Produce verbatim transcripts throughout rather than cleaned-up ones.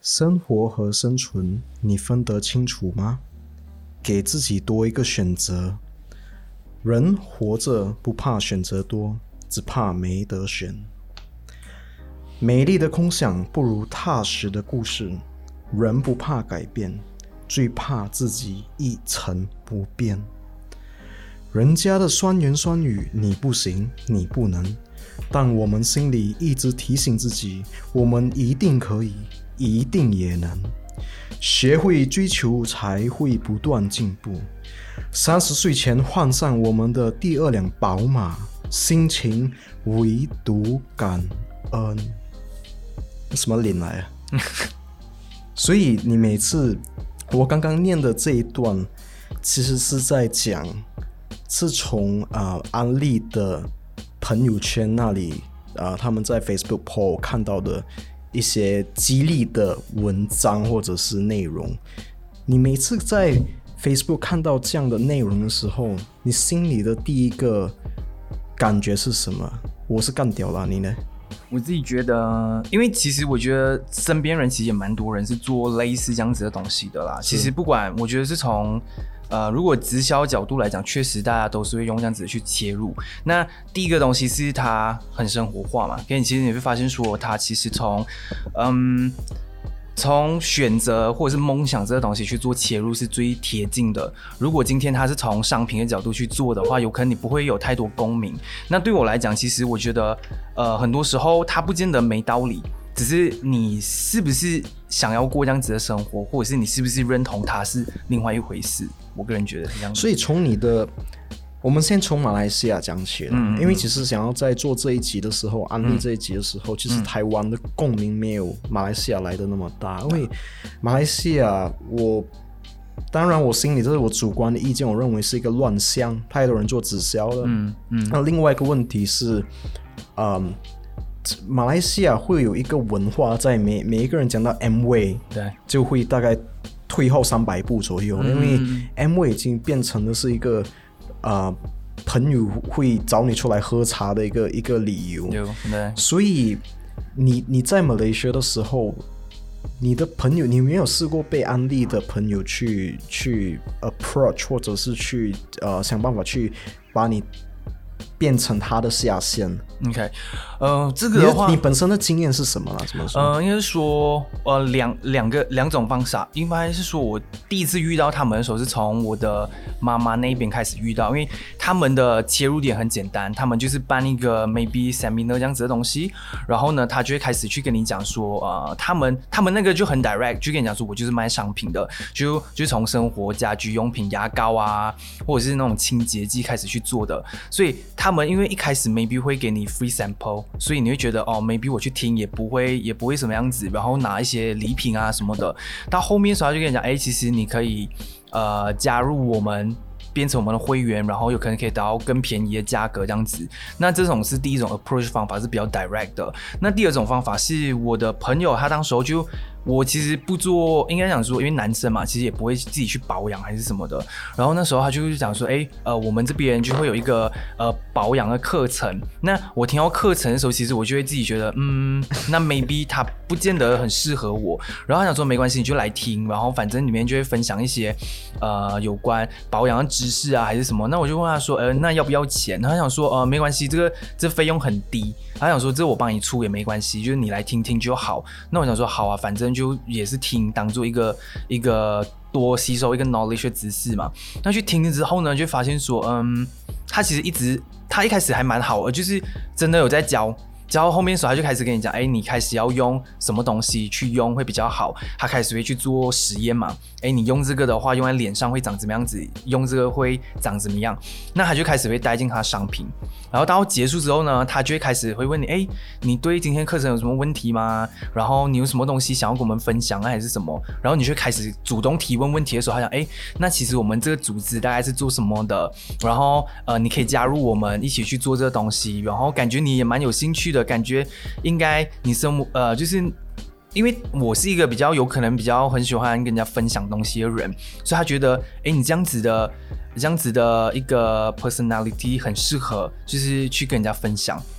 生活和生存，你分得清楚吗？给自己多一个选择。人活着不怕选择多，只怕没得选。美丽的空想不如踏实的故事。人不怕改变，最怕自己一成不变。人家的酸言酸语，你不行，你不能，但我们心里一直提醒自己，我们一定可以，一定也能。学会追求，才会不断进步。三十岁前换上我们的第二辆宝马，心情唯独感恩。什么脸来啊？所以你每次我刚刚念的这一段，其实是在讲，是从呃安利的朋友圈那里啊、呃，他们在 Facebook poll 看到的一些激励的文章或者是内容。你每次在 Facebook 看到这样的内容的时候，你心里的第一个感觉是什么？我是干掉了，你呢？ 我自己觉得，因为其实我觉得身边人其实也蛮多人是做类似这样子的东西的啦。其实不管，我觉得是从呃，如果直销角度来讲，确实大家都是会用这样子去切入。那第一个东西是它很生活化嘛，跟你其实你会发现说，它其实从嗯。从选择或者是梦想这个东西去做切入是最贴近的。如果今天他是从商品的角度去做的话，有可能你不会有太多共鸣。那对我来讲，其实我觉得，呃，很多时候它不见得没道理，只是你是不是想要过这样子的生活，或者是你是不是认同它是另外一回事。我个人觉得是这样子。 所以从你的。我们先从马来西亚讲起了、嗯嗯，因为其实想要在做这一集的时候，安利这一集的时候、嗯，其实台湾的共鸣没有马来西亚来的那么大，因为马来西亚，我当然我心里这是我主观的意见，我认为是一个乱象，太多人做直销了。嗯嗯。那另外一个问题是，嗯，马来西亚会有一个文化在每每一个人讲到 Amway， 对，就会大概退后三百步左右、嗯，因为 Amway 已经变成的是一个。呃，朋友会找你出来喝茶的一个一个理由，所以你你在马来西亚的时候，你的朋友，你没有试过被安利的朋友去去 approach， 或者是去呃想办法去把你变成他的下线 ？OK， 呃，这个的话， 你, 你本身的经验是什么啦？怎么说？ 呃，应该是说，呃，两两个两种方法，应该是说我第一次遇到他们的时候，是从我的妈妈那边开始遇到，因为他们的切入点很简单，他们就是办一个 maybe seminar 这样子的东西，然后呢，他就会开始去跟你讲说，呃，他们他们那个就很 direct， 就跟你讲说，我就是卖商品的，就就从生活家居用品、牙膏啊，或者是那种清洁剂开始去做的，所以他们因为一开始 maybe 会给你 free sample， 所以你会觉得哦 maybe 我去听也不会也不会什么样子，然后拿一些礼品啊什么的。到后面的时候他就跟你讲，哎，其实你可以呃加入我们。变成我们的会员，然后有可能可以得到更便宜的价格这样子。那这种是第一种 approach 方法，是比较 direct 的。那第二种方法是我的朋友，他当时候就我其实不做，应该讲说，因为男生嘛，其实也不会自己去保养还是什么的。然后那时候他就讲说，哎，呃，我们这边就会有一个呃保养的课程。那我听到课程的时候，其实我就会自己觉得，嗯，那 maybe 他不见得很适合我。然后他想说，没关系，你就来听，然后反正里面就会分享一些呃有关保养的知识啊，还是什么。那我就问他说，呃，那要不要钱？他想说，呃，没关系，这个这费用很低。他想说，这我帮你出也没关系，就是你来听听就好。那我想说，好啊，反正就也是听，当做一个一个多吸收一个 knowledge 的知识嘛。那去听之后呢，就发现说，嗯，他其实一直，他一开始还蛮好的，就是真的有在教。教到后面的时候，他就开始跟你讲，哎，你开始要用什么东西去用会比较好。他开始会去做实验嘛，哎，你用这个的话，用在脸上会长怎么样子？用这个会长怎么样？那他就开始会带进他的商品，然后到结束之后呢，他就会开始会问你，哎，你对今天课程有什么问题吗？然后你有什么东西想要跟我们分享啊，还是什么？然后你就开始主动提问问题的时候，他讲，哎，那其实我们这个组织大概是做什么的？然后呃，你可以加入我们一起去做这个东西，然后感觉你也蛮有兴趣的。感觉应该你生活呃，就是因为我是一个比较有可能比较很喜欢跟人家分享东西的人，所以他觉得，哎，你这样子的这样子的一个 personality 很适合，就是去跟人家分享。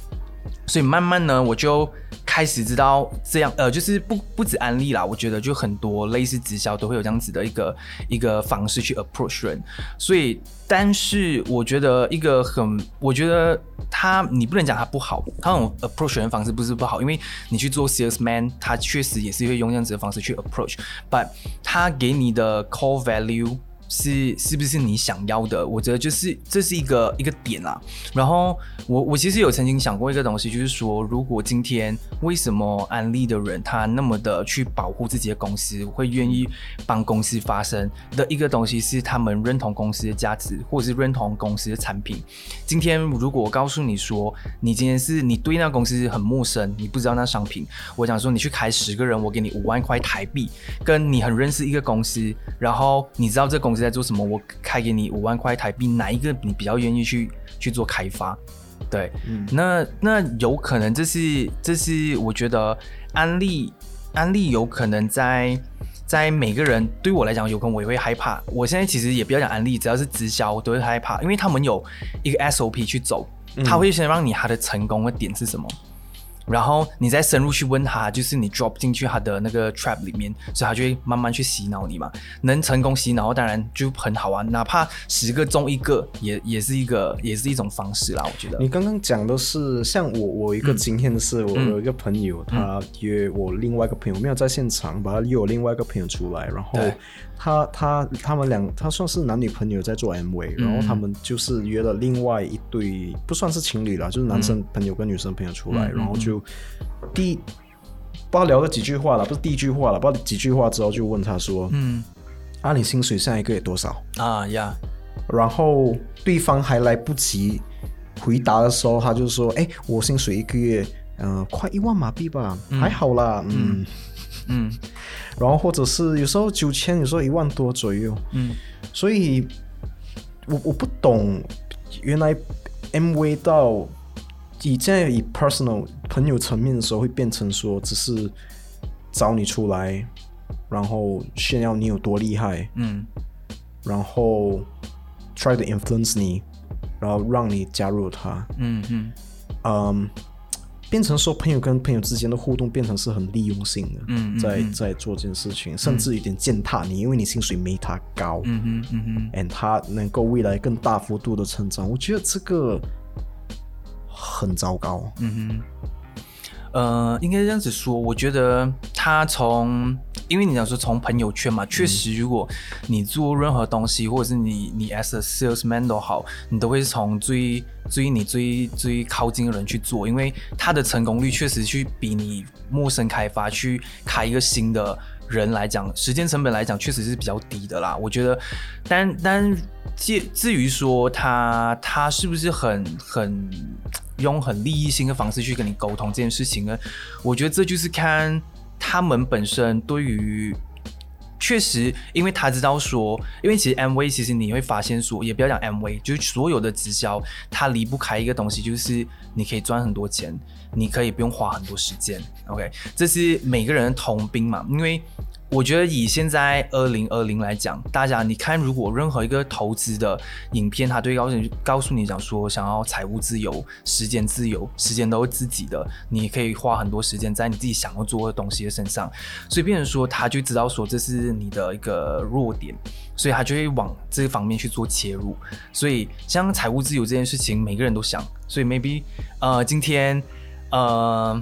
所以慢慢呢，我就开始知道这样，呃，就是不不止安利啦，我觉得就很多类似直销都会有这样子的一个一个方式去 approach 人。所以，但是我觉得一个很，我觉得他你不能讲他不好，他那种 approach 人的方式不是不好，因为你去做 salesman， 他确实也是会用这样子的方式去 approach，but 他给你的 core value。是是不是你想要的？我觉得就是这是一个一个点啦。然后我我其实有曾经想过一个东西，就是说，如果今天为什么安利的人他那么的去保护自己的公司，会愿意帮公司发声的一个东西，是他们认同公司的价值，或者是认同公司的产品。今天如果我告诉你说，你今天是你对那公司很陌生，你不知道那商品，我想说你去开十个人，我给你五万块台币，跟你很认识一个公司，然后你知道这公司在做什么，我开给你五万块台币，哪一个你比较愿意去去做开发？对，嗯、那那有可能这是这是我觉得安利安利有可能在在每个人对我来讲，有可能我也会害怕。我现在其实也不要讲安利，只要是直销我都会害怕，因为他们有一个 S O P 去走，他会先让你他的成功的点是什么。然后你再深入去问他，就是你 drop 进去他的那个 trap 里面，所以他就会慢慢去洗脑你嘛。能成功洗脑当然就很好啊，哪怕十个中一个也也是一个也是一种方式啦，我觉得。 你刚刚讲的是像我我有一个经验的是，嗯、我有一个朋友、嗯、他约我另外一个朋友，没有在现场，把他约我另外一个朋友出来，然后他他他们两他算是男女朋友在做 Amway，、嗯、然后他们就是约了另外一对不算是情侣啦，就是男生朋友跟女生朋友出来，嗯、然后就。第不知道聊了几句话了，不是第一句话了，不知道几句话之后就问他说：“嗯，啊，你薪水下一个月多少啊呀？” yeah. 然后对方还来不及回答的时候，他就说：“哎，我薪水一个月，呃，快一万马币吧，嗯、还好啦，嗯嗯。嗯”然后或者是有时候九千，有时候一万多左右，嗯，所以我我不懂，原来 Amway 到。以现在以 personal 朋友层面的时候，会变成说只是找你出来，然后炫耀你有多厉害，嗯，然后 try to influence 你，然后让你加入他，嗯嗯，嗯，变成说朋友跟朋友之间的互动变成是很利用性的，嗯，在在做这件事情，甚至有点践踏你，因为你薪水没他高，嗯哼嗯哼 ，and 他能够未来更大幅度的成长，我觉得这个。很糟糕，嗯哼，呃，应该这样子说，我觉得他从，因为你讲说从朋友圈嘛，确实，如果你做任何东西，或者是你你 as a salesman 都好，你都会从最最你最最靠近的人去做，因为他的成功率确实去比你陌生开发去开一个新的人来讲，时间成本来讲，确实是比较低的啦。我觉得，但但至于说他他是不是很很。用很利益性的方式去跟你沟通这件事情呢，我觉得这就是看他们本身对于，确实，因为他知道说，因为其实 Amway 其实你会发现说，也不要讲 Amway， 就是所有的直销，它离不开一个东西，就是你可以赚很多钱，你可以不用花很多时间 ，OK， 这是每个人的通病嘛，因为。我觉得以现在二零二零来讲，大家你看，如果任何一个投资的影片，他都会告诉你告诉你讲说，想要财务自由、时间自由，时间都是自己的，你可以花很多时间在你自己想要做的东西的身上，所以变成说，他就知道说这是你的一个弱点，所以他就会往这个方面去做切入。所以像财务自由这件事情，每个人都想，所以 maybe 呃今天呃。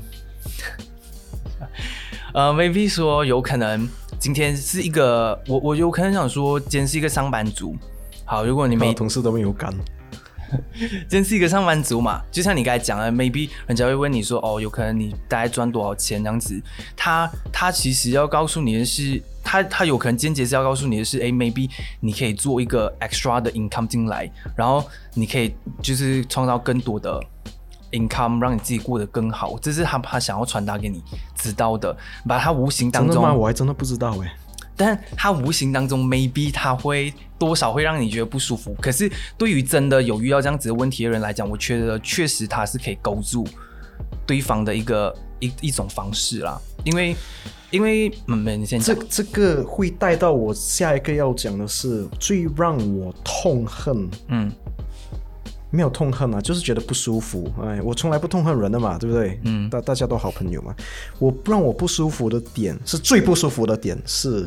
呃 ，maybe 说有可能今天是一个我我有可能想说今天是一个上班族。好，如果你没同事都没有干， 今天是一个上班族嘛，就像你刚才讲的 ，maybe 人家会问你说哦，有可能你大概赚多少钱这样子。他他其实要告诉你的是，他他有可能间接是要告诉你的是，哎 ，maybe 你可以做一个 extra 的 income 进来，然后你可以就是创造更多的。income 让你自己过得更好，这是他他想要传达给你知道的，把他无形当中， 真的吗？我还真的不知道哎。 但他无形当中 maybe 他会多少会让你觉得不舒服，可是对于真的有遇到这样子的问题的人来讲，我觉得确实他是可以勾住对方的一个 一, 一种方式啦，因为因为嗯，你先讲。 这这个会带到我下一个要讲的是最让我痛恨，嗯。 没有痛恨啊，就是觉得不舒服。哎，我从来不痛恨人的嘛，对不对？嗯，大大家都好朋友嘛。我让我不舒服的点是最不舒服的点是，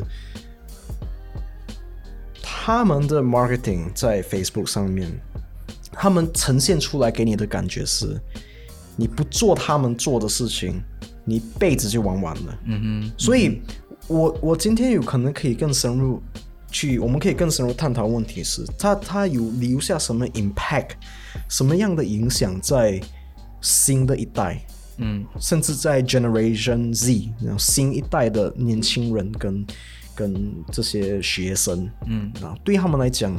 他们的 marketing 在 Facebook 上面，他们呈现出来给你的感觉是，你不做他们做的事情，你一辈子就玩完了。嗯哼，所以我我今天有可能可以更深入。去，我们可以更深入探讨问题是，它它有留下什么 impact， 什么样的影响在新的一代，嗯，甚至在 Generation Z 新一代的年轻人跟跟这些学生，嗯啊，对他们来讲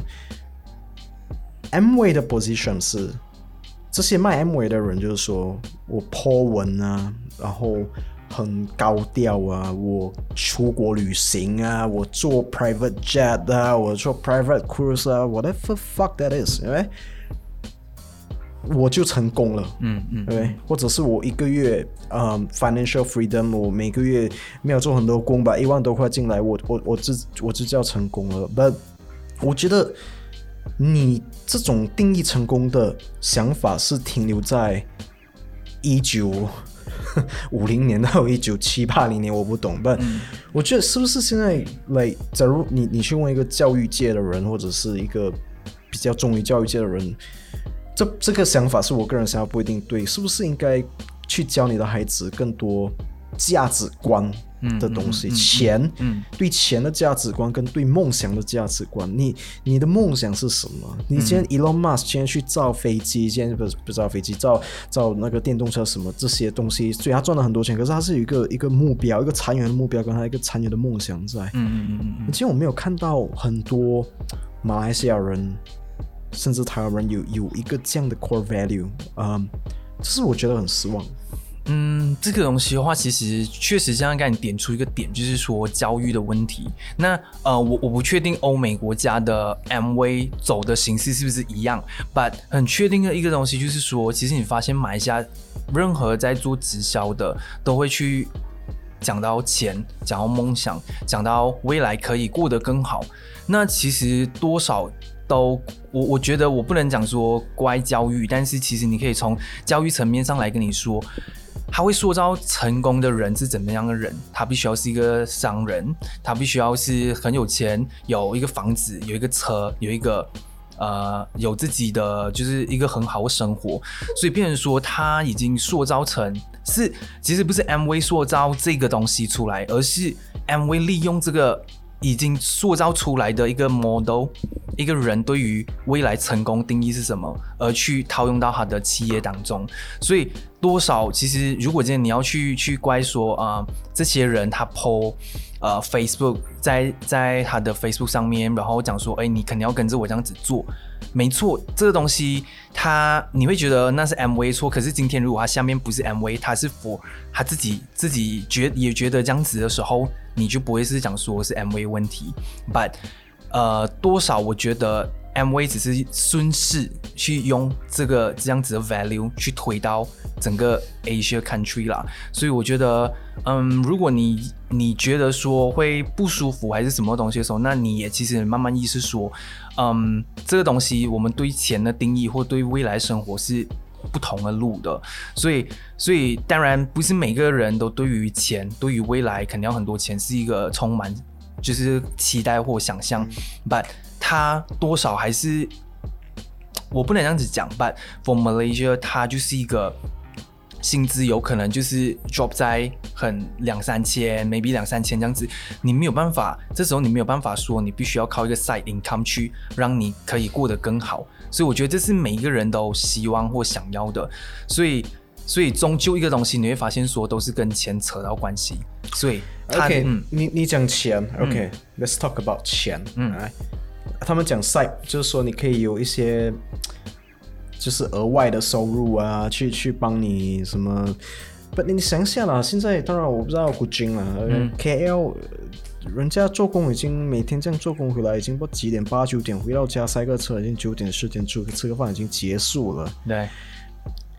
，Amway 的 position 是这些卖 Amway 的人，就是说我 po 文啊，然后。很高调啊，我出国旅行啊，我坐 private jet 啊，我坐 private cruise 啊 whatever fuck that is， 对不对？我就成功了，嗯嗯，对不对？或者是我一个月，嗯 financial freedom， 我每个月没有做很多工，把一万多块进来，我我我就我就叫成功了。But 我觉得你这种定义成功的想法是停留在一九。五零年到一九七八零年，我不懂，但、嗯、我觉得是不是现在来，假如你你去问一个教育界的人，或者是一个比较忠于教育界的人，这这个想法是我个人想法不一定对，是不是应该去教你的孩子更多价值观的东西？嗯嗯嗯嗯、钱、嗯，对钱的价值观跟对梦想的价值观，你你的梦想是什么？你今天 Elon Musk 今天去造飞机，今天不是不造飞机，造造那个电动车什么这些东西，虽然他赚了很多钱，可是他是有一个一个目标，一个长远的目标，跟他一个长远的梦想在。嗯嗯嗯嗯。今天我没有看到很多马来西亚人，甚至台湾人有有一个这样的 core value， 嗯，这是我觉得很失望。 嗯，这个东西的话，其实确实像刚才你点出一个点，就是说教育的问题。那呃，我我不确定欧美国家的 Amway 走的形式是不是一样 ，but 很确定的一个东西就是说，其实你发现马来西亚任何在做直销的都会去讲到钱，讲到梦想，讲到未来可以过得更好。那其实多少。都我我觉得我不能讲说乖教育，但是其实你可以从教育层面上来跟你说，他会塑造成功的人是怎么样的人，他必须要是一个商人，他必须要是很有钱，有一个房子，有一个车，有一个呃有自己的就是一个很好的生活，所以变成说他已经塑造成是其实不是 Amway 塑造这个东西出来，而是 Amway 利用这个已经塑造出来的一个 model， 一个人对于未来成功定义是什么，而去套用到他的企业当中。所以多少其实如果今天你要去去怪说啊、呃，这些人他 po 呃 Facebook 在在他的 Facebook 上面，然后讲说，哎，你肯定要跟着我这样子做。没错，这个东西他你会觉得那是 Amway 错，可是今天如果他下面不是 Amway， 他是 for 他自己自己觉也觉得这样子的时候，你就不会是讲说是 Amway 问题 ，but 呃多少我觉得 Amway 只是顺势去用这个这样子的 value 去推到整个 Asia country 啦，所以我觉得嗯，如果你你觉得说会不舒服还是什么东西的时候，那你也其实慢慢意识说，嗯，这个东西我们对钱的定义或对未来生活是不同的路的，所以所以当然不是每个人都对于钱对于未来肯定要很多钱是一个充满就是期待或想象 but 它多少还是我不能这样子讲 but for Malaysia 它就是一个薪资有可能就是 drop 在很两三千 maybe 两三千这样子，你没有办法，这时候你没有办法说你必须要靠一个 side income 去让你可以过得更好，所以我觉得这是每一个人都希望或想要的，所以所以终究一个东西你会发现说都是跟钱扯到关系，所以他 OK、嗯、你你讲钱 OK、嗯、let's talk about 钱、嗯、他们讲 side 就是说你可以有一些就是额外的收入啊，去去帮你什么？不，你想想啦，现在当然我不知道古今啦、嗯、，K L 人家做工已经每天这样做工回来，已经不几点八九点回到家塞个车，已经九点十点出吃个饭已经结束了。 对，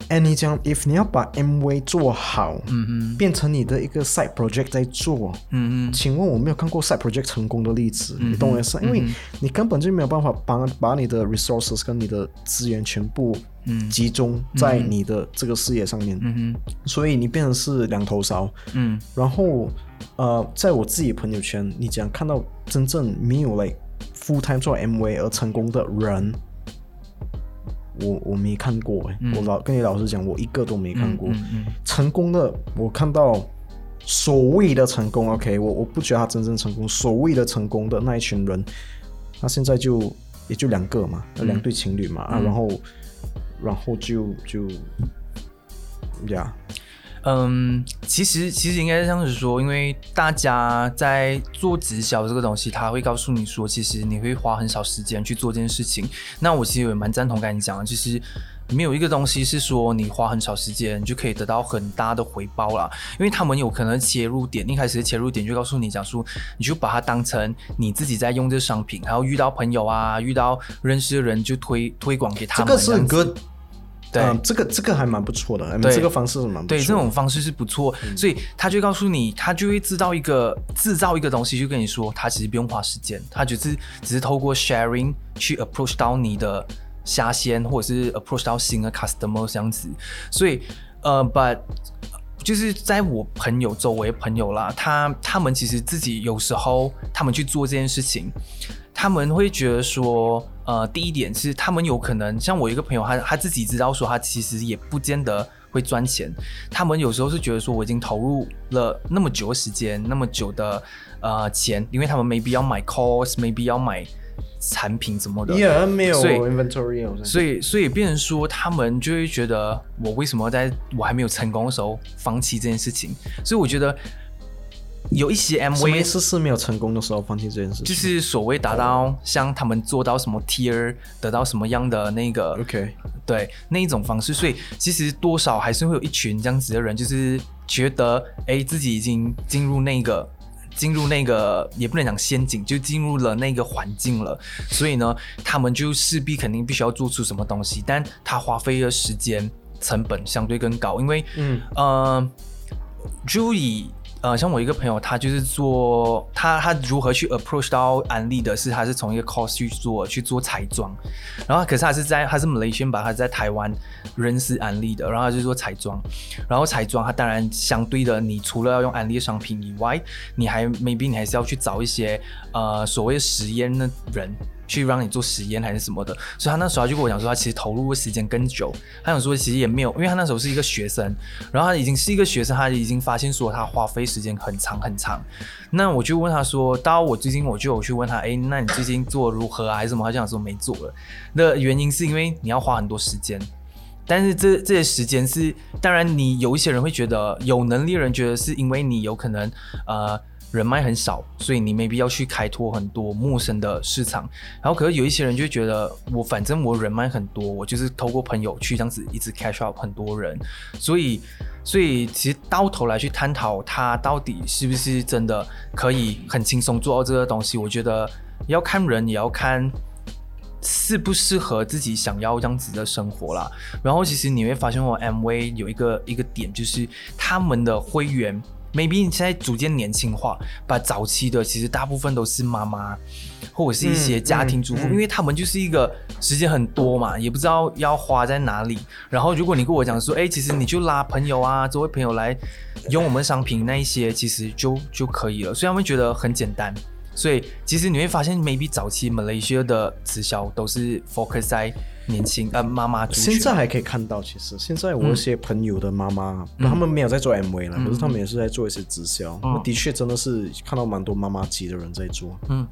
哎，你讲 if 你要把 Amway 做好， 嗯哼， 变成你的一个 side project 在做， 嗯哼， 请问我没有看过 side project 成功的例子， 嗯、 你懂我意思？因为你根本就没有办法把把你的 resources 跟你的资源全部集中在你的这个事业上面， 嗯哼， 所以你变成是两头烧， 嗯， 然后呃，在我自己朋友圈，你讲看到真正没有 like full time 做 Amway 而成功的人。我我没看过哎、欸嗯，我老跟你老实讲，我一个都没看过。嗯嗯嗯、成功的，我看到所谓的成功 ，OK， 我我不觉得他真正成功。所谓的成功的那一群人，他现在就也就两个嘛，嗯、两对情侣嘛，嗯、啊，然后然后就就呀。 嗯，其实其实应该这样子说，因为大家在做直销这个东西，他会告诉你说，其实你会花很少时间去做这件事情。那我其实也蛮赞同跟你讲的，就是没有一个东西是说你花很少时间就可以得到很大的回报啦。因为他们有可能切入点，一开始的切入点就告诉你讲说，你就把它当成你自己在用这个商品，然后遇到朋友啊，遇到认识的人就推推广给他们。 这个是很 good。 对、 嗯，这个这个还蛮不错的，对，这个方式是蛮不错的。 对，这种方式是不错，嗯、所以他就告诉你，他就会制造一个制造一个东西，就跟你说，他其实不用花时间，他只是只是透过 sharing 去 approach 到你的下线，或者是 approach 到新的 customer 这样子。所以呃 ，but 就是在我朋友周围朋友啦，他他们其实自己有时候他们去做这件事情。他们会觉得说，呃，第一点是他们有可能，像我一个朋友，他他自己知道说，他其实也不见得会赚钱。他们有时候是觉得说，我已经投入了那么久的时间，那么久的呃钱，因为他们 maybe 要买 course，maybe 要买产品什么的， yeah， 没有 inventory， 所以所以变成说，他们就会觉得，我为什么在我还没有成功的时候放弃这件事情？所以我觉得。有一些 Amway 什么意思是没有成功的时候放弃这件事情？ 就是所谓达到像他们做到什么 tier， 得到什么样的那个 OK， 对那一种方式，所以其实多少还是会有一群这样子的人，就是觉得哎自己已经进入那个进入那个也不能讲陷阱，就进入了那个环境了，所以呢，他们就势必肯定必须要做出什么东西，但他花费的时间成本相对更高，因为嗯呃，就以。呃，像我一个朋友，他就是做他他如何去 approach 到安利的是，他是从一个 course 去做去做彩妆，然后可是他是在他是 Malaysian 吧，他在台湾认识安利的，然后他就做彩妆，然后彩妆他当然相对的，你除了要用安利的商品以外，你还 maybe 你还是要去找一些呃所谓实验的人。去让你做实验还是什么的，所以他那时候就跟我讲说，他其实投入的时间更久。他想说，其实也没有，因为他那时候是一个学生，然后他已经是一个学生，他已经发现说他花费时间很长很长。那我就问他说，到我最近我就有去问他，哎，那你最近做如何啊，还是什么？他就想说没做了。那原因是因为你要花很多时间。但是这这些时间是，当然你有一些人会觉得，有能力的人觉得是因为你有可能呃。人脉很少，所以你 maybe 要去开拓很多陌生的市场。然后可是有一些人就会觉得，我反正我人脉很多，我就是透过朋友去这样子一直 catch up 很多人。所以，所以其实到头来去探讨他到底是不是真的可以很轻松做到这个东西，我觉得要看人，也要看适不适合自己想要这样子的生活啦。然后其实你会发现，我 Amway 有一个一个点，就是他们的会员。maybe 现在逐渐年轻化，把早期的其实大部分都是妈妈或者是一些家庭主妇、嗯嗯嗯，因为他们就是一个时间很多嘛，也不知道要花在哪里。然后如果你跟我讲说，哎，其实你就拉朋友啊，周围朋友来用我们商品那一些，其实就就可以了，所以他们觉得很简单。所以其实你会发现 maybe 早期 Malaysia 的直销都是 focus 在年轻呃妈妈族群。 现在还可以看到，其实现在我有些朋友的妈妈、嗯、他们没有在做 Amway 了、嗯、可是他们也是在做一些直销、嗯、那的确真的是看到蛮多妈妈级的人在做。嗯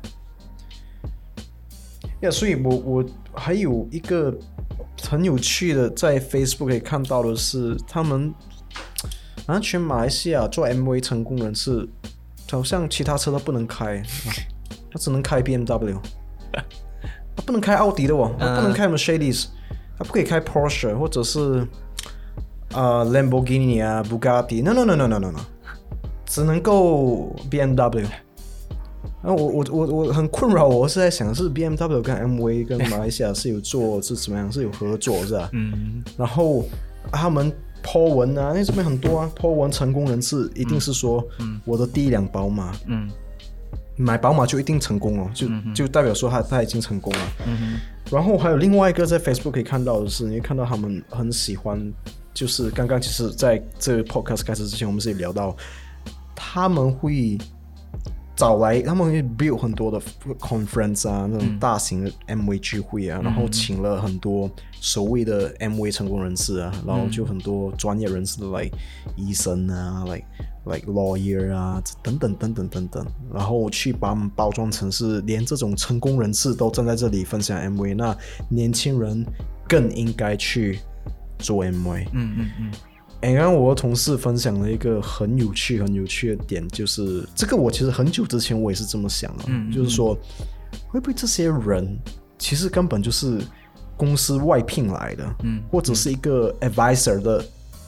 呀、yeah, 所以我我还有一个很有趣的在 Facebook 可以看到的是，他们好像全马来西亚做 Amway 成功人士好像其他车都不能开，他只能开 B M W， 他不能开奥迪的哦，他不能开 Mercedes， 他不可以开 Porsche 或者是、呃、Lamborghini 啊 Bugatti， no no no no no no no， 只能够 B M W。我我我我很困扰，我是在想是 B M W 跟 Amway 跟马来西亚是有做是怎么样是有合作是吧？嗯，然后他们 po 文啊，因为这边很多啊 po 文成功人士一定是说、嗯、我的第一辆宝马，嗯，买宝马就一定成功哦，就、嗯、就代表说他他已经成功了。嗯，然后还有另外一个在 Facebook 可以看到的是，你会看到他们很喜欢，就是刚刚其实在这个 podcast 开始之前，我们是聊到他们会找来，他们会 build 很多的 conference 啊，那种大型的 M V 聚会啊、嗯，然后请了很多所谓的 M V 成功人士啊，然后就很多专业人士的 like 医生啊 like like lawyer 啊等等等等等等，然后去把他们包装成是连这种成功人士都站在这里分享 M V， 那年轻人更应该去做 M V。嗯嗯嗯。哎，刚刚我的同事分享了一个很有趣、很有趣的点，就是这个我其实很久之前我也是这么想的，嗯嗯嗯，就是说会不会这些人其实根本就是公司外聘来的，嗯，或者是一个 advisor 的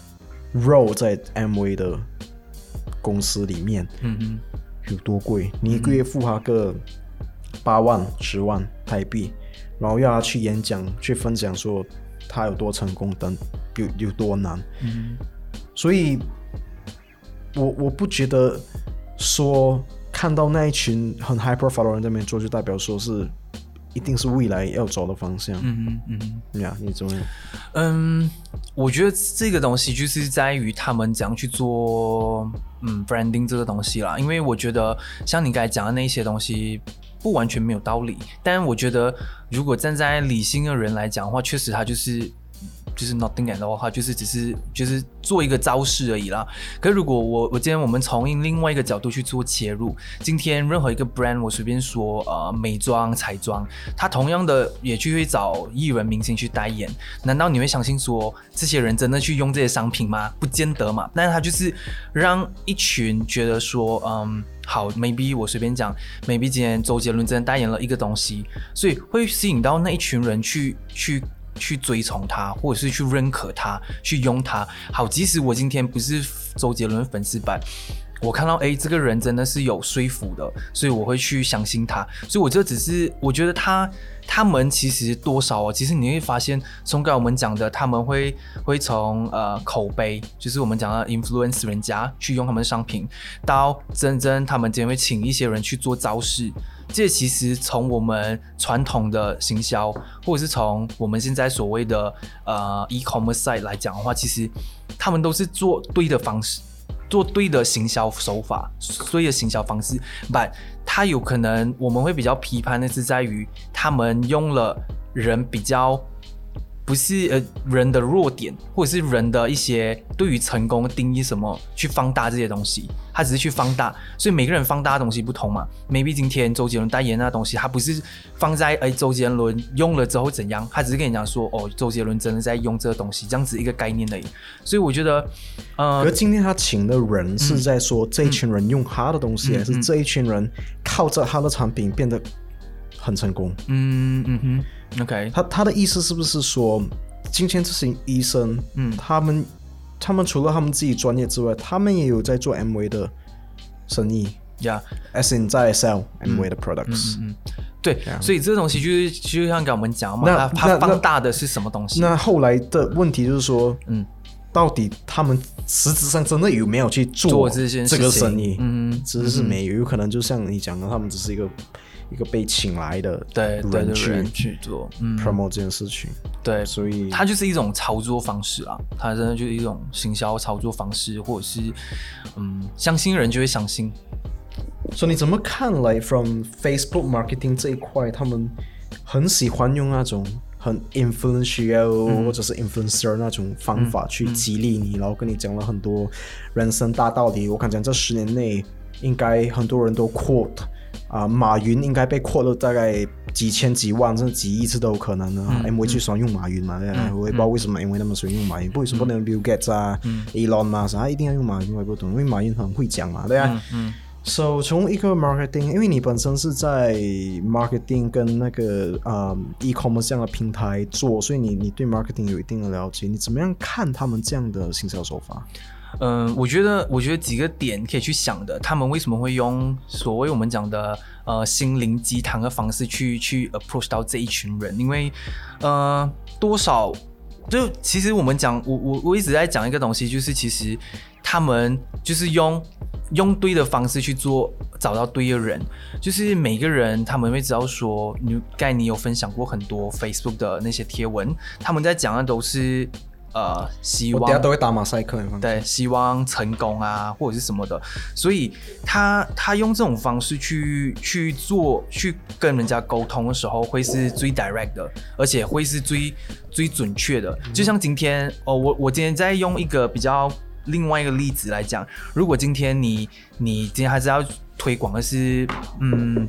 role 在 M V 的公司里面，嗯嗯，有多贵？你一个月付他个八万、十万台币，然后要他去演讲、去分享说他有多成功等。有, 有多难、嗯、所以我我不觉得说看到那一群很 high profile 的人在那边做就代表说是一定是未来要走的方向。嗯嗯嗯，呀，你怎么样？ 嗯，我觉得这个东西就是在于他们怎样去做嗯 branding 这个东西啦，因为我觉得像你刚才讲的那些东西不完全没有道理，但我觉得如果站在理性的人来讲的话，确实他就是就是 nothing at all 的话，就是只是就是做一个招式而已啦。可是如果我我今天我们从另外一个角度去做切入，今天任何一个 brand 我随便说呃美妆彩妆，它同样的也去会找艺人明星去代言，难道你会相信说这些人真的去用这些商品吗？不见得嘛。但是他就是让一群觉得说嗯好 maybe 我随便讲 maybe 今天周杰伦真的代言了一个东西，所以会吸引到那一群人去去去追从他，或者是去认可他，去用他。好，即使我今天不是周杰伦粉丝版，我看到哎，这个人真的是有说服的，所以我会去相信他。所以我这只是我觉得他他们其实多少哦，其实你会发现，从刚才我们讲的，他们会会从呃口碑，就是我们讲的 influence 人家去用他们的商品，到真正他们今天会请一些人去做招式。这其实从我们传统的行销，或者是从我们现在所谓的呃 e-commerce site 来讲的话，其实他们都是做对的方式，做对的行销手法，对的行销方式。但它有可能我们会比较批判的是在于他们用了人比较不是呃人的弱点，或者是人的一些对于成功的定义什么去放大这些东西，他只是去放大，所以每个人放大的东西不同嘛。maybe 今天周杰伦代言那东西，他不是放在哎周杰伦用了之后怎样，他只是跟你讲说哦周杰伦真的在用这个东西，这样子一个概念而已。所以我觉得，呃， 可是今天他请的人是在说这一群人用他的东西，嗯、还是这一群人靠着他的产品变得很成功？ 嗯嗯哼。OK， 他他的意思是不是说，今天这些医生，嗯，他们他们除了他们自己专业之外，他们也有在做 M V 的生意 ，Yeah，as in 在 sell M V 的 products， 嗯嗯嗯，对， yeah. 所以这东西就是就像刚我们讲嘛，它它放大的是什么东西？ 那后来的问题就是说，嗯，到底他们实质上真的有没有去做这个生意？嗯，只是没有，有可能就像你讲的，他们只是一个。一个被请来的人去人去做 promote 这件事情， 对， 所以它就是一种操作方式啊，它真的就是一种行销操作方式，或者是嗯，相信人就会相信。 所以你怎么看来 from Facebook marketing 这一块，他们很喜欢用那种很 influential、嗯、或者是 influencer 那种方法去激励你、嗯、然后跟你讲了很多人生大道理。我看讲这十年内应该很多人都 quote啊、呃，马云应该被扩了大概几千几万甚至几亿次都有可能的、嗯、M V 最喜欢用马云嘛、嗯、我也不知道为什么 M V 那么喜欢用马云、嗯、为什么不能 Bill Gates 啊、嗯、Elon Musk 他一定要用马云，我也不懂，因为马云很会讲嘛，对啊、嗯嗯、So 从一个 marketing， 因为你本身是在 marketing 跟那个、呃、e-commerce 这样的平台做，所以 你, 你对 marketing 有一定的了解，你怎么样看他们这样的行销手法？ 嗯，我觉得，我觉得几个点可以去想的，他们为什么会用所谓我们讲的呃心灵鸡汤的方式去去 approach 到这一群人？因为呃，多少就其实我们讲，我我我一直在讲一个东西，就是其实他们就是用用对的方式去做，找到对的人。就是每个人他们会知道说，你刚才你有分享过很多 Facebook 的那些贴文，他们在讲的都是呃希望， 我等下都会打马赛克， 对，希望成功啊或者是什么的，所以他他用这种方式去去做，去跟人家沟通的时候，会是最 direct 的，而且会是最最准确的。就像今天哦，我我今天在用一个比较另外一个例子来讲，如果今天你你今天还是要推广的是嗯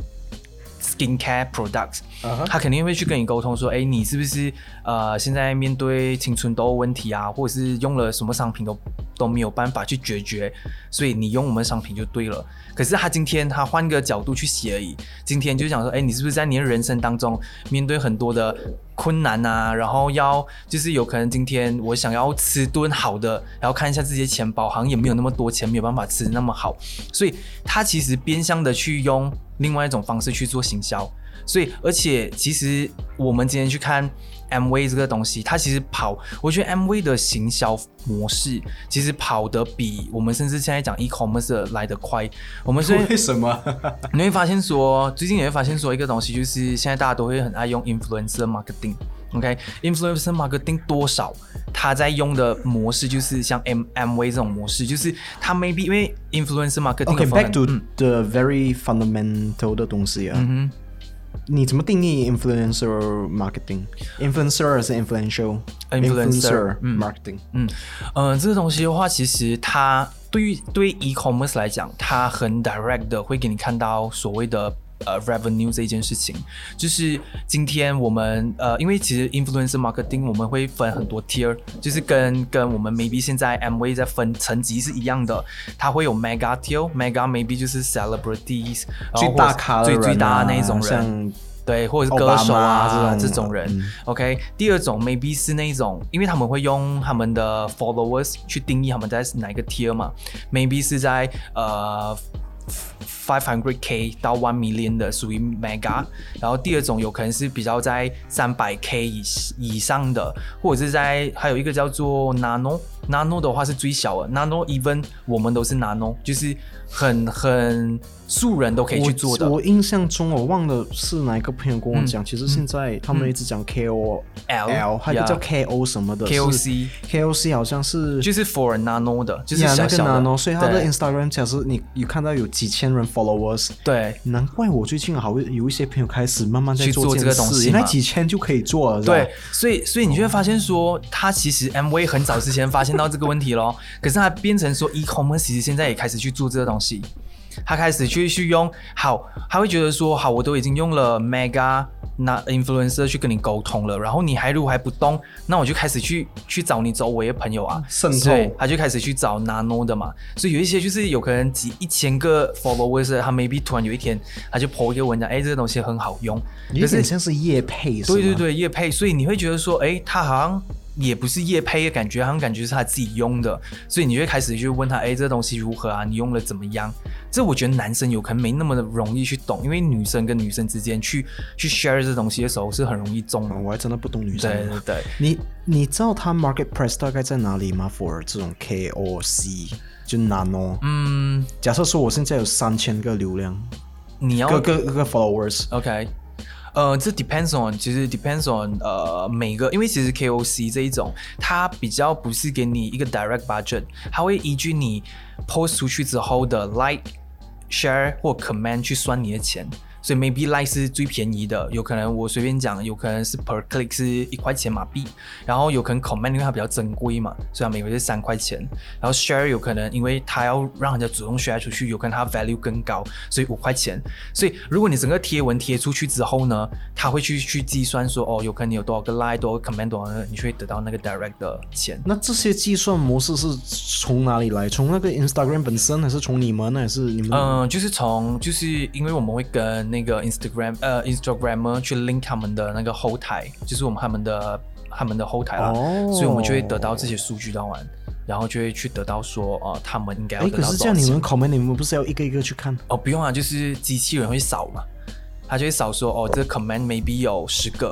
skincare products。Uh-huh. 他肯定会去跟你沟通说，哎，你是不是呃现在面对青春痘问题啊，或者是用了什么商品都都没有办法去解决，所以你用我们商品就对了。可是他今天他换个角度去写而已，今天就讲说，哎，你是不是在你的人生当中面对很多的困难啊，然后要就是有可能今天我想要吃顿好的，然后看一下自己的钱包好像也没有那么多钱，没有办法吃那么好，所以他其实变相的去用另外一种方式去做行销。所以，而且其实我们今天去看 Amway 这个东西，它其实跑，我觉得 Amway 的行销模式其实跑得比我们甚至现在讲 e-commerce 的来得快。我们为什么？ 你会发现说，最近你会发现说一个东西，就是现在大家都会很爱用 influencer marketing。OK，influencer marketing 多少？他在用的模式就是像 Amway 这种模式，就是他 maybe 因为 influencer marketing。OK，back、 okay, to、嗯、the very fundamental 的东西啊。嗯哼。你怎么定义 influencer marketing？influencer 还是 influential？ influencer marketing。 嗯，呃，这个东西的话，其实它对于对 e-commerce 来讲，它很 direct 的会给你看到所谓的呃 revenue 这一件事情。就是今天我们呃，因为其实 influencer marketing 我们会分很多 tier， 就是跟跟我们 maybe 现在 Amway 在分层级是一样的。它会有 mega tier，mega maybe 就是 celebrities， 最大咖的人、啊、 最最大的那种人。对，或者是歌手啊这种这种人、嗯、，OK。第二种 maybe 是那种，因为他们会用他们的 followers 去定义他们在哪一个 tier 嘛 ，maybe 是在呃five hundred K 到 one million 的属于 mega， 然后第二种有可能是比较在三百 K 以, 以上的，或者是在还有一个叫做 nano nano 的话是最小的 nano even 我们都是 nano， 就是很很素人都可以去做的。 我, 我印象中我忘了是哪一个朋友跟我讲、嗯、其实现在他们一直讲 K O L、嗯、还有一个叫 K O 什么的 K O C K O C 好像是就是 for nano 的，就是小小的、 yeah, 那个 nano， 所以他的 Instagram 假设你有看到有几千人 followers， 对， 难怪我最近好有一些朋友开始慢慢在做这个东西， 原来几千就可以做了。 对，所以所以你就会发现说，他其实 Amway 很早之前发现到这个问题咯，可是他变成说 e-commerce 其实现在也开始去做这个东西。他开始去去用好，他会觉得说好，我都已经用了 mega 那 influencer 去跟你沟通了，然后你还如果还不动，那我就开始去去找你周围的朋友啊， 渗透， 他就开始去找 nano 的嘛，所以有一些就是有可能几一千个 followers， 他 maybe 突然有一天他就 po 一个文章，哎，这个东西很好用， 有点像是业配， 对对对，业配，所以你会觉得说，哎，他好像也不是业配的感觉，好像感觉是他自己用的，所以你会开始去问他，哎，这个东西如何啊？你用了怎么样？这我觉得男生有可能没那么的容易去懂，因为女生跟女生之间去去 share 这东西的时候是很容易中的、 嗯。我还真的不懂女生。 对对对， 你你知道他 market price 大概在哪里吗 ？for 这种 K O C 就 nano。嗯，假设说我现在有三千个流量， 你要各个各个 followers。OK。 呃，这 depends on， 其实 depends on 呃每个，因为其实 K O C 这一种，它比较不是给你一个 direct budget， 它会依据你 post 出去之后的 like、share 或 comment 去算你的钱。所以 maybe like 是最便宜的，有可能我随便讲，有可能是 per click 是一块钱马币，然后有可能 comment 因为它比较珍贵嘛，所以它每个月是三块钱，然后 share 有可能因为它要让人家主动 share 出去，有可能它 value 更高，所以五块钱。所以如果你整个贴文贴出去之后呢，它会去去计算说，哦，有可能你有多少个 like， 多少个 comment， 多少个，你就会得到那个 direct 的钱。 那这些计算模式是从哪里来？从那个 Instagram 本身，还是从你们，还是你们？ 嗯、呃，就是从就是因为我们会跟那个 Instagram 呃 Instagrammer 去 link 他们的那个后台，就是我们他们的他们的后台啦，哦、所以我们就会得到这些数据到完，然后就会去得到说呃他们应该要得到多少钱。 可是这样你们 comment 你们不是要一个一个去看？ 哦，不用啊，就是机器人会扫嘛，他就会扫说哦这个 comment maybe 有十个。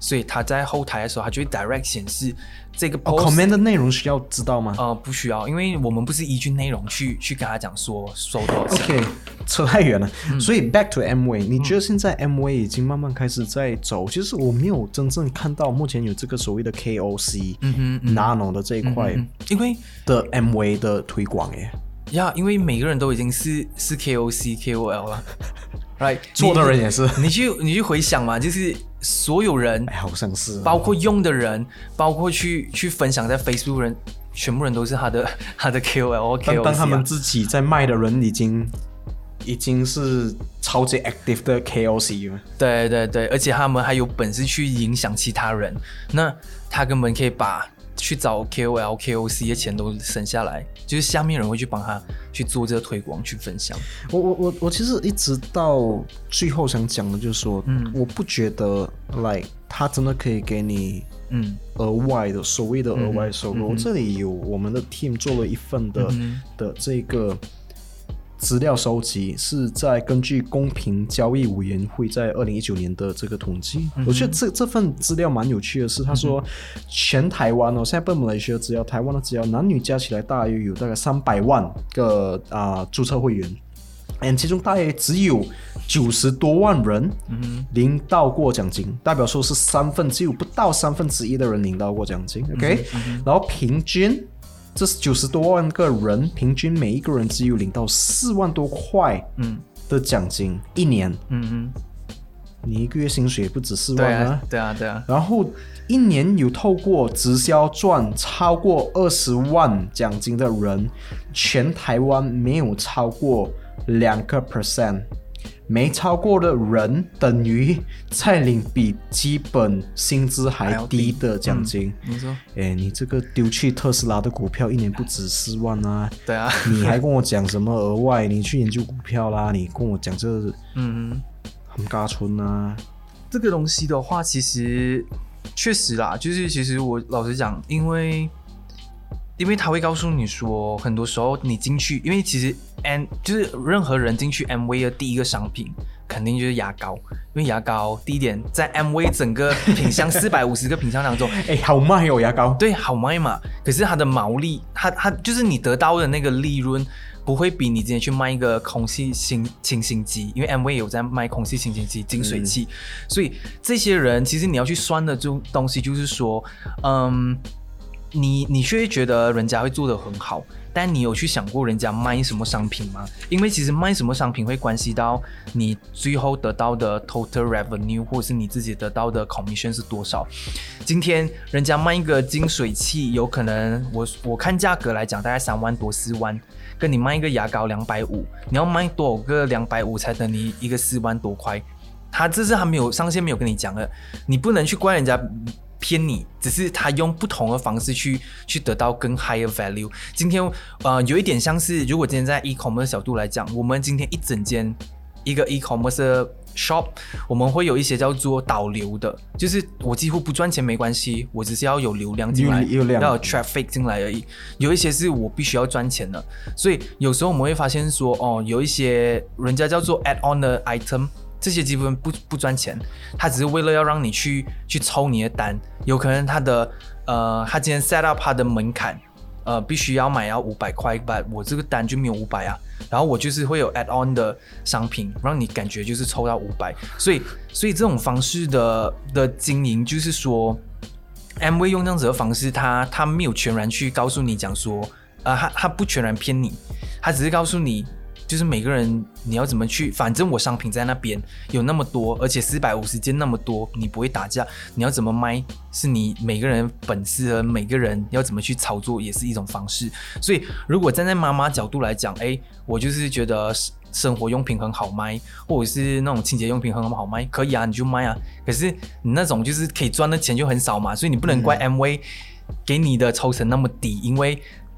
所以他在后台的时候，他就会 direct 显示这个 post、哦、comment 的内容需要知道吗？ 呃，不需要，因为我们不是依据内容去去跟他讲说收多少钱。 OK， 扯太远了、嗯。所以 back to Amway， 你觉得现在 Amway 已经慢慢开始在走？其实我没有真正看到目前有这个所谓的 K O C、嗯哼嗯、Nano 的这一块、嗯， 因为的 Amway 的推广耶。 呀、yeah, 因为每个人都已经是是 K O C、K O L 了。Right， 做的人也是， 你去你去回想嘛，就是所有人， 哎，好像是， 包括用的人，包括去去分享在 Facebook 人，全部人都是他的他的 K O L 或 K O C、啊。 但他们自己在卖的人已经已经是超级 active 的 K O C 了。 对对对，而且他们还有本事去影响其他人，那他根本可以把去找 K O L、K O C 的钱都省下来，就是下面人会去帮他去做这个推广、去分享。 我我我我其实一直到最后想讲的就是说，嗯，我不觉得 like 他真的可以给你嗯额外的所谓的额外收入。嗯嗯、这里有我们的 team 做了一份的、嗯、的这个资料收集，是在根据公平交易委员会在二零一九年的这个统计、嗯、我觉得这这份资料蛮有趣的是，他说全台湾哦，现在不马来西亚资料，台湾的资料，男女加起来大约有大概三百万个啊、呃、注册会员，嗯，其中大约只有九十多万人领到过奖金，代表说是三分只有不到三分之一的人领到过奖金 ，OK，、嗯、然后平均。这九十多万个人，平均每一个人只有领到四万多块的奖金、嗯、一年。嗯嗯，你一个月薪水也不止四万啊。 对啊，对啊。 然后一年有透过直销赚超过二十万奖金的人，全台湾没有超过两个 percent。没超过的人等于在领比基本薪资还低的奖金。 嗯、你说， 哎，你这个丢去特斯拉的股票一年不止四万啊！ 对啊， 你还跟我讲什么额外？你去研究股票啦，你跟我讲这，嗯，很嘎春啊。 这个东西的话，其实确实啦，就是其实我老实讲，因为。因为他会告诉你说，很多时候你进去，因为其实 N 就是任何人进去 Amway 的第一个商品，肯定就是牙膏。因为牙膏第一点，在 Amway 整个品项四百五十个品项当中， 哎，好卖哦，牙膏。 对，好卖嘛。可是它的毛利，它它就是你得到的那个利润，不会比你之前去卖一个空气清清新机，因为 Amway 有在卖空气清新机、净水器、嗯，所以这些人其实你要去算的这种东西，就是说，嗯。你你却会觉得人家会做得很好，但你有去想过人家卖什么商品吗？因为其实卖什么商品会关系到你最后得到的 total revenue 或者是你自己得到的 commission 是多少。今天人家卖一个净水器，有可能我我看价格来讲大概三万多四万，跟你卖一个牙膏两百五，你要卖多少个两百五才等你一个四万多块？他这是他没有上线没有跟你讲的，你不能去怪人家。骗你，只是他用不同的方式去去得到更 higher value。今天呃有一点像是，如果今天在 e-commerce 角度来讲，我们今天一整间一个 e-commerce 的 shop， 我们会有一些叫做导流的，就是我几乎不赚钱没关系，我只是要有流量进来， 有流要有 traffic 进来而已。有一些是我必须要赚钱的，所以有时候我们会发现说，哦，有一些人家叫做 add on 的 item。这些基本不不赚钱，他只是为了要让你去去抽你的单，有可能他的呃，他今天 set up 他的门槛，呃，必须要买要五百块，但我这个单就没有五百啊，然后我就是会有 add on 的商品，让你感觉就是抽到五百，所以所以这种方式的的经营就是说 ，Amway 用这样子的方式，他他没有全然去告诉你讲说，呃，他他不全然骗你，他只是告诉你。就是每个人你要怎么去，反正我商品在那边有那么多，而且四百五十件那么多，你不会打架，你要怎么卖是你每个人本事和每个人要怎么去操作也是一种方式。所以如果站在妈妈角度来讲，哎，我就是觉得生活用品很好卖，或者是那种清洁用品很好卖，可以啊，你就卖啊。可是你那种就是可以赚的钱就很少嘛，所以你不能怪 Amway 给你的抽成那么低，因为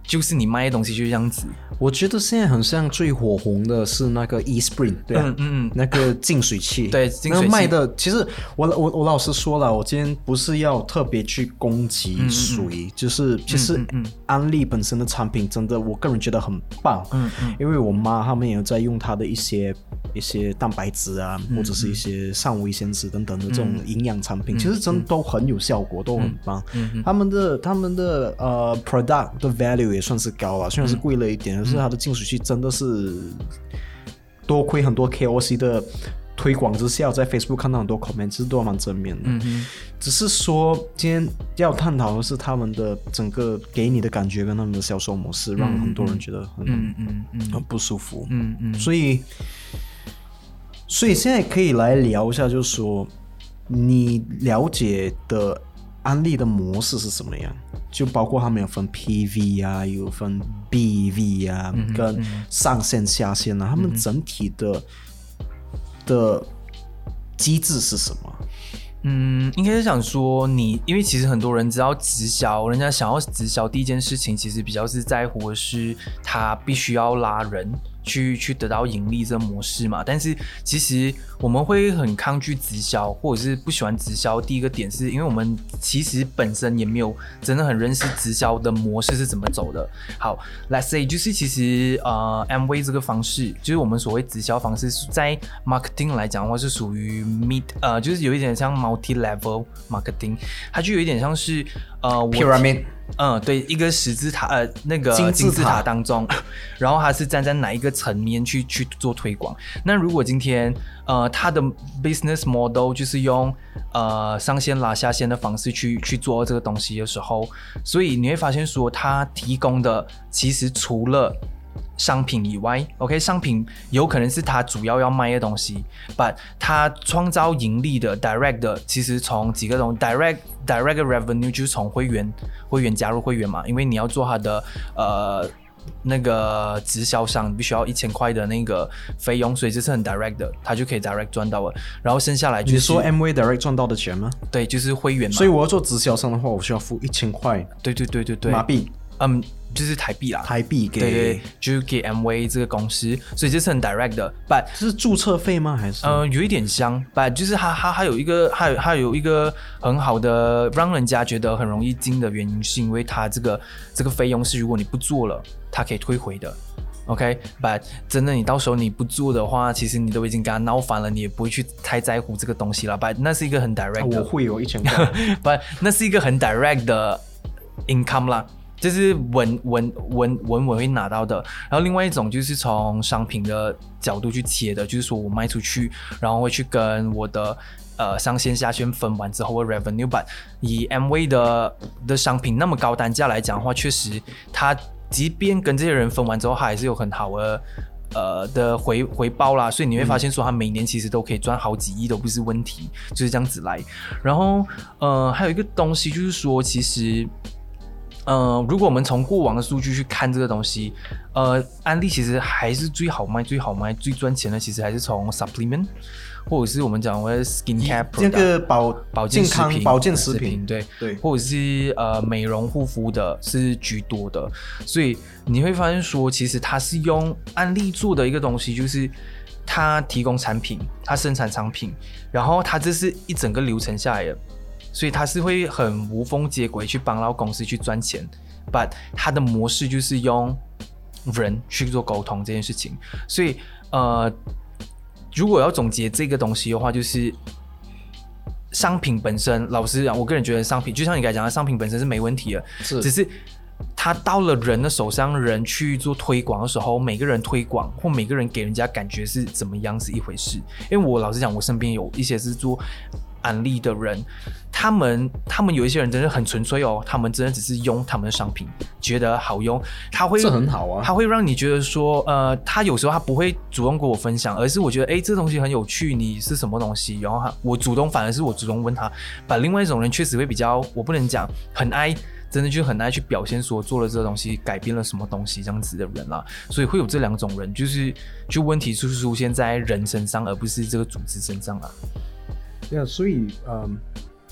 就是你卖的东西就这样子。 我觉得现在很像最火红的是那个 eSpring， 对啊，嗯嗯嗯，那个净水器， 对，净水器那卖的，其实我我我老实说了，我今天不是要特别去攻击水，嗯嗯就是其实安利本身的产品真的，我个人觉得很棒，嗯嗯，因为我妈他们也有在用它的一些一些蛋白质啊，嗯嗯或者是一些膳维纤质等等的这种营养产品，嗯嗯其实真的都很有效果，都很棒，嗯嗯他们的他们的呃 product 的 value 也算是高了，虽然是贵了一点。嗯可是它的净水器真的是多亏很多 K O C 的推广之下，在 Facebook 看到很多 comment， 其实都蛮正面的。嗯只是说今天要探讨的是他们的整个给你的感觉跟他们的销售模式，嗯、让很多人觉得很、嗯嗯嗯、很不舒服。嗯嗯，所以所以现在可以来聊一下，就是说你了解的安利的模式是什么样？就包括他们有分 P V 啊，有分 B V 啊，嗯、跟上线下线啊，嗯、他们整体的的机制是什么？ 嗯，应该是想说你，因为其实很多人知道直销，人家想要直销第一件事情，其实比较是在乎的是他必须要拉人。去去得到盈利这模式嘛，但是其实我们会很抗拒直销，或者是不喜欢直销。第一个点是因为我们其实本身也没有真的很认识直销的模式是怎么走的。好 ，Let's say 就是其实呃 Amway 这个方式，就是我们所谓直销方式，在 marketing 来讲的话是属于 mid 呃，就是有一点像 multi level marketing， 它就有一点像是呃 pyramid。 嗯，对，一个十字塔，呃，那个金字塔当中，然后它是站在哪一个层面去去做推广？那如果今天，呃，它的 business model 就是用呃上线拉下线的方式去去做这个东西的时候，所以你会发现说，它提供的其实除了商品以外 ，OK， 商品有可能是他主要要卖的东西 ，but 他创造盈利的 direct 的，其实从几个种 direct direct revenue 就是从会员会员加入会员嘛，因为你要做他的呃那个直销商，你必须要一千块的那个费用，所以这是很 direct 的，他就可以 direct 赚到了。然后剩下来就是你说 Amway direct 赚到的钱吗？ 对，就是会员嘛。 所以我要做直销商的话，我需要付一千块。 对对对对对， 马币。 嗯，就是台币啦， 台币给， 对对，就是给 Amway 这个公司，所以这是很 direct 的。But 这是注册费吗？还是？ 呃，有一点像 ，But 就是它它还有一个，还有还有一个很好的让人家觉得很容易进的原因，是因为它这个这个费用是如果你不做了，它可以退回的。OK，But、okay? 真的你到时候你不做的话，其实你都已经跟他闹翻了，你也不会去太在乎这个东西了。But 那是一个很 direct 的， 我会有一千块 ，But 那是一个很 direct 的 income 啦。就是稳稳稳稳稳会拿到的，然后另外一种就是从商品的角度去切的，就是说我卖出去，然后会去跟我的呃上线下线分完之后的 revenue， but 以 Amway 的的商品那么高单价来讲的话，确实它即便跟这些人分完之后，它还是有很好的呃的回回报啦，所以你会发现说它每年其实都可以赚好几亿都不是问题，就是这样子来。然后呃还有一个东西就是说，其实。呃，如果我们从过往的数据去看这个东西，呃，安利其实还是最好卖、最好卖、最赚钱的，其实还是从 supplement， 或者是我们讲的 skincare product， 这个保保健食品、 保健食品， 对对， 或者是呃美容护肤的是居多的，所以你会发现说，其实它是用安利做的一个东西，就是它提供产品，它生产产品，然后它这是一整个流程下来的。所以他是会很无缝接轨去帮到公司去赚钱 ，but 他的模式就是用人去做沟通这件事情。所以呃，如果要总结这个东西的话，就是商品本身，老实讲，我个人觉得商品就像你刚才讲的，商品本身是没问题的， 是只是他到了人的手上，人去做推广的时候，每个人推广或每个人给人家感觉是怎么样是一回事。因为我老实讲，我身边有一些是做安利的人，他们他们有一些人真的很纯粹哦，他们真的只是用他们的商品觉得好用，他会这很好啊， 他会让你觉得说，呃，他有时候他不会主动跟我分享，而是我觉得，哎，这东西很有趣，你是什么东西？然后他我主动，反而是我主动问他。把另外一种人确实会比较，我不能讲很爱。真的就很爱去表现说做了这个东西改变了什么东西这样子的人啦，所以会有这两种人，就是就问题是出现在人身上，而不是这个组织身上啊。 对啊，所以嗯，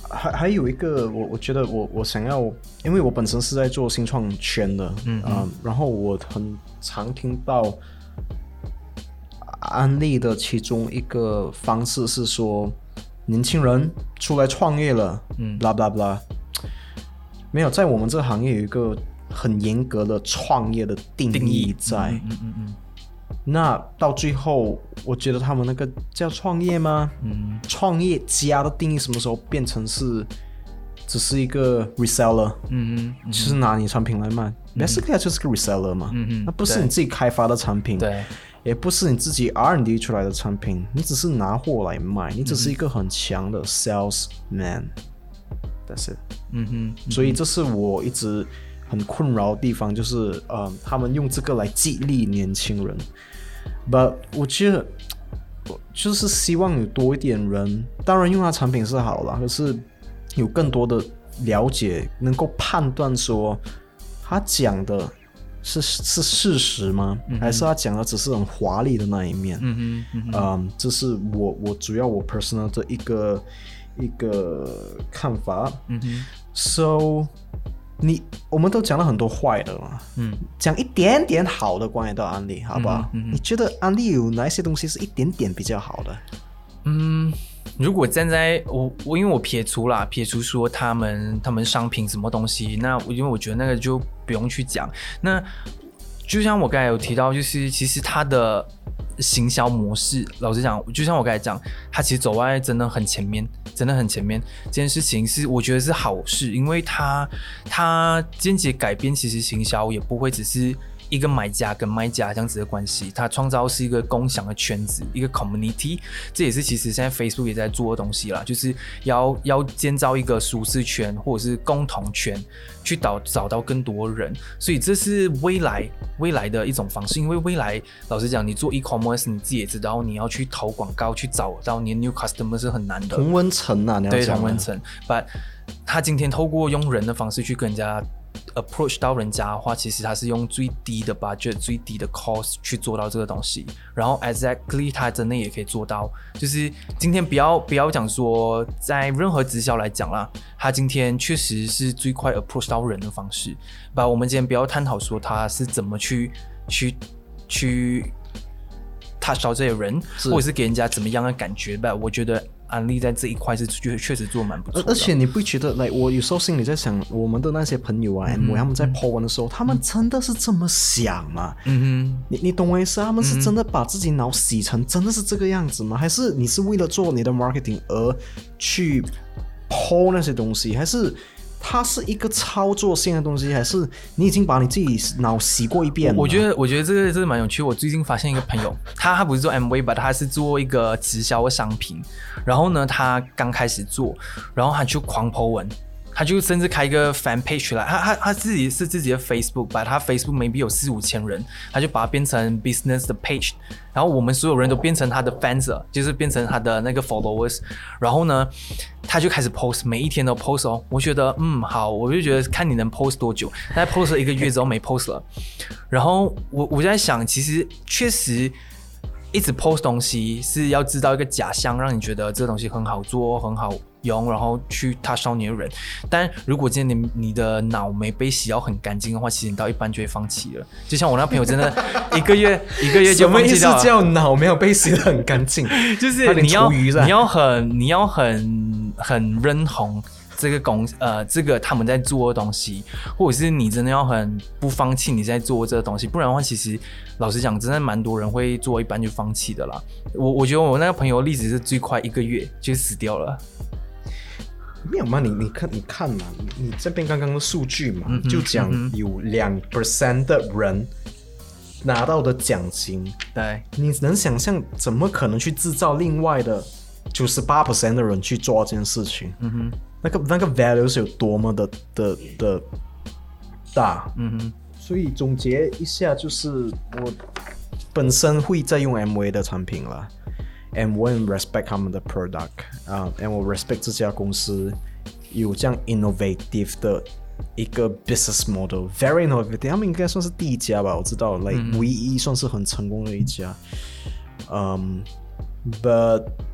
还还有一个，我我觉得我我想要，因为我本身是在做新创圈的，嗯、呃，然后我很常听到案例的其中一个方式是说，年轻人出来创业了，嗯，blah blah blah，没有，在我们这个行业有一个很严格的创业的定义在， 嗯嗯嗯嗯， 那到最后，我觉得他们那个叫创业吗？嗯，创业家的定义什么时候变成是只是一个 reseller？ 嗯嗯，就是拿你产品来卖 ，basically 就是个 reseller 嘛。嗯嗯，那不是你自己开发的产品， 对， 也不是你自己 R and D 出来的产品，你只是拿货来卖，你只是一个很强的 salesman。That's it。嗯哼，所以这是我一直很困扰的地方，就是呃，他们用这个来激励年轻人。But 我觉得，就是希望有多一点人，当然用他产品是好啦，可是有更多的了解，能够判断说他讲的是是事实吗？嗯、还是他讲的只是很华丽的那一面？嗯嗯嗯嗯，这是我我主要我 personal 的一个一个看法。嗯哼 ，So。你我们都讲了很多坏的嘛，嗯，讲一点点好的关于到案例，好不好？嗯嗯、你觉得案例有哪些东西是一点点比较好的？ 嗯，如果站在我我因为我撇除啦，撇除说他们他们商品什么东西，那因为我觉得那个就不用去讲。那就像我刚才有提到，就是其实它的行销模式，老实讲，就像我刚才讲，它其实走在真的很前面，真的很前面。这件事情是我觉得是好事，因为它它间接改变，其实行销也不会只是一个买家跟卖家这样子的关系，它创造是一个共享的圈子，一个 community， 这也是其实现在 Facebook 也在做的东西啦，就是要要建造一个舒适圈或者是共同圈，去找找到更多人，所以这是未来未来的一种方式。因为未来老实讲，你做 e-commerce 你自己也知道，你要去投广告去找到你的 new customer 是很难的。 同温层啊，你要讲对同温层 ，but 他今天透过用人的方式去跟人家approach 到人家的话，其实他是用最低的 budget 最低的 cost 去做到这个东西，然后 exactly 他真的也可以做到。就是今天不要不要讲说在任何直销来讲啦，他今天确实是最快 approach 到人的方式。把我们今天不要探讨说他是怎么去去去 touch 到这些人，或者是给人家怎么样的感觉吧。我觉得安利在这一块是确实做蛮不错的， 而且你不觉得，来，我有时候心里在想，我们的那些朋友啊，嗯、他们在 po 文的时候，他们真的是这么想吗？嗯哼，你你懂我意思？他们是真的把自己脑洗成真的是这个样子吗？还是你是为了做你的 marketing 而去 po 那些东西？还是它是一个操作性的东西，还是你已经把你自己脑洗过一遍了？ 我觉得，我觉得这个真的蛮有趣。我最近发现一个朋友，他他不是做 M V 吧，他是做一个直销的商品。然后呢，他刚开始做，然后他就狂 po 文，他就甚至开一个 fan page 来，他他他自己是自己的 Facebook， 把他 Facebook maybe 有四五千人，他就把它变成 business 的 page， 然后我们所有人都变成他的 fans 了，就是变成他的那个 followers， 然后呢，他就开始 post， 每一天都 post 哦，我觉得嗯好，我就觉得看你能 post 多久，大概 post 了一个月之后没 post 了，然后我我在想，其实确实。一直 post 东西是要制造一个假象，让你觉得这个东西很好做、很好用，然后去touch到你的人。但如果今天 你, 你的脑没被洗到很干净的话，其实你到一半就会放弃了。就像我那朋友真的一个月一个月就放弃掉了。 什么意思叫脑没有被洗得很干净？ 就是你要你要很你要很很认同。这个公呃，这个他们在做的东西，或者是你真的要很不放弃你在做这个东西，不然的话，其实老实讲，真的蛮多人会做一半就放弃的啦。我我觉得我那个朋友的例子是最快一个月就死掉了。 没有嘛？你你看你看嘛，你你这边刚刚的数据嘛，嗯、就讲有两 percent 的人拿到的奖金， 对， 你能想象怎么可能去制造另外的九十八 percent 的人去做这件事情？嗯哼。那个那个 value 是有多么的的的大，嗯哼，所以总结一下，就是我本身会在用 M V 的产品啦 ，and 我很 respect 他们的 product 啊、uh, ，and 我 respect 这家公司有这样 innovative 的一个 business model，very innovative， 他们应该算是第一家吧，我知道 ，like、嗯、唯一算是很成功的一家，嗯、um, ，but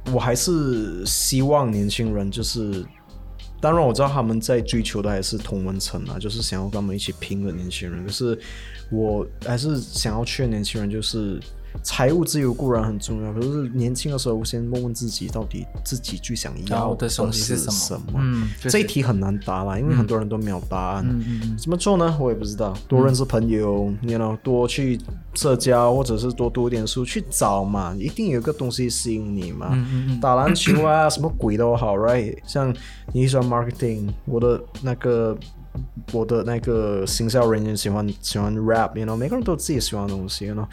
我还是希望年轻人就是。当然我知道他们在追求的还是同温层啊，就是想要跟他们一起拼的年轻人。可是我还是想要劝年轻人，就是财务自由固然很重要，可是年轻的时候先问问自己，到底自己最想要的东西是什么？ 什么嗯，就是、 这一题很难答啦，因为很多人都没有答案。嗯嗯嗯，怎么做呢？我也不知道。多认识朋友，嗯、you know, 多去社交，或者是多读点书，去找嘛，一定有一个东西吸引你嘛。嗯嗯嗯，打篮球啊，什么鬼都好 ，right？ 像你喜欢 marketing， 我的那个。我的那个行销人员喜欢喜欢 rap，you know， 每个人都有自己喜欢的东西 ，you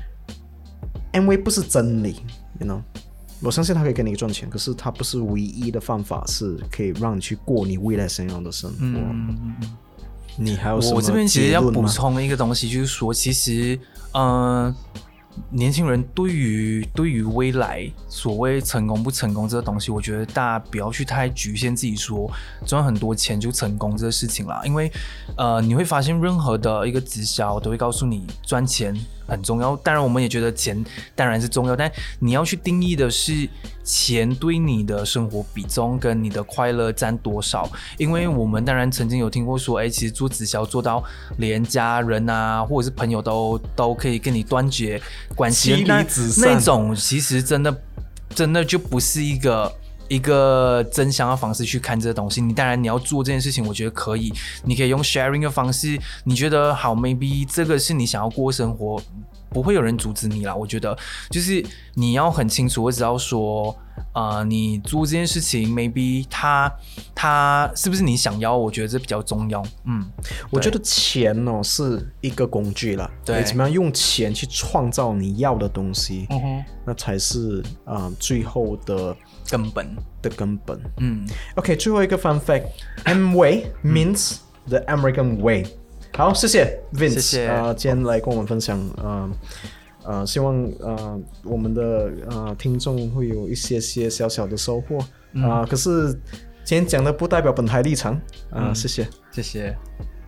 know。Amway 不是真理 ，you know， 我相信它可以给你赚钱，可是它不是唯一的方法，是可以让你去过你未来想要的生活。嗯嗯嗯。你还有什么？ 我这边其实要补充一个东西，就是说，其实，嗯、呃。年轻人对于对于未来所谓成功不成功这个东西，我觉得大家不要去太局限自己说赚很多钱就成功这个事情啦，因为呃你会发现任何的一个直销都会告诉你赚钱很重要，当然我们也觉得钱当然是重要，但你要去定义的是钱对你的生活比重跟你的快乐占多少，因为我们当然曾经有听过说，哎，其实做直销做到连家人啊或者是朋友都都可以跟你断绝关系，那那种其实真的真的就不是一个一个真相的方式去看这个东西。你当然你要做这件事情，我觉得可以，你可以用 sharing 的方式，你觉得好 maybe 这个是你想要过生活，不会有人阻止你啦。我觉得就是你要很清楚，我知道说呃，你做这件事情 maybe 它它是不是你想要，我觉得这比较重要。嗯， 我觉得钱哦是一个工具啦，对，你怎么样用钱去创造你要的东西，嗯哼，那才是呃最后的根本的根本。嗯 ，OK， 最后一个 fun fact，Amway means the American way。好，谢谢 Vince， 谢谢啊、呃，今天来跟我们分享，呃呃，希望呃我们的呃听众会有一些些小小的收获啊、嗯呃。可是今天讲的不代表本台立场啊、呃嗯，谢谢， 谢谢。